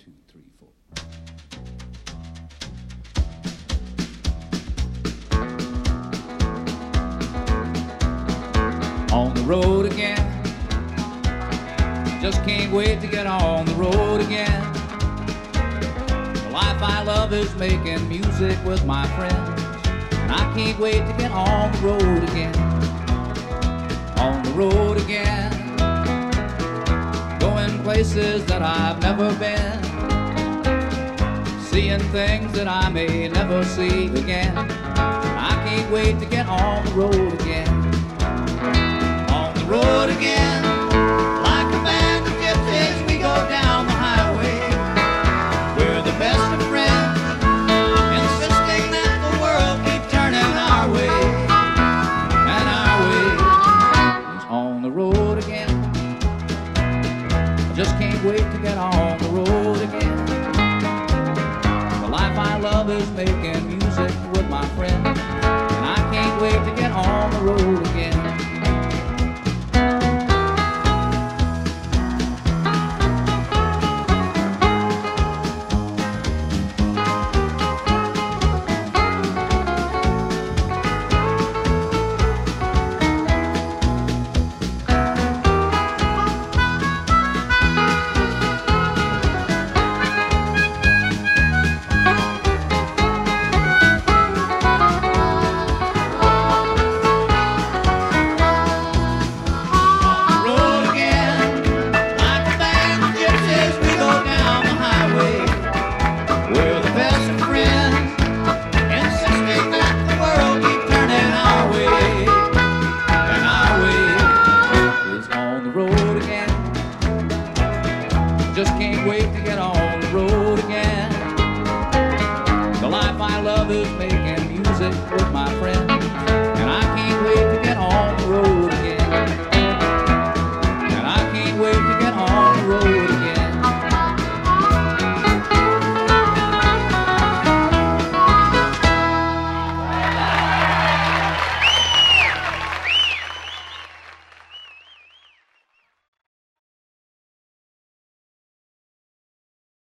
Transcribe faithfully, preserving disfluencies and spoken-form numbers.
two, three, four. On the road again, just can't wait to get on the road again. The life I love is making music with my friends, and I can't wait to get on the road again. On the road again, going places that I've never been, seeing things that I may never see again. I can't wait to get on the road again. On the road again, like a band of gypsies, we go down the highway. We're the best of friends, insisting that the world keep turning our way. And our way is on the road again. I just can't wait to get on the road again. The life I love is making music with my friends, and I can't wait to get on the road again. Just can't wait to get on the road again. The life I love is making music with my friends.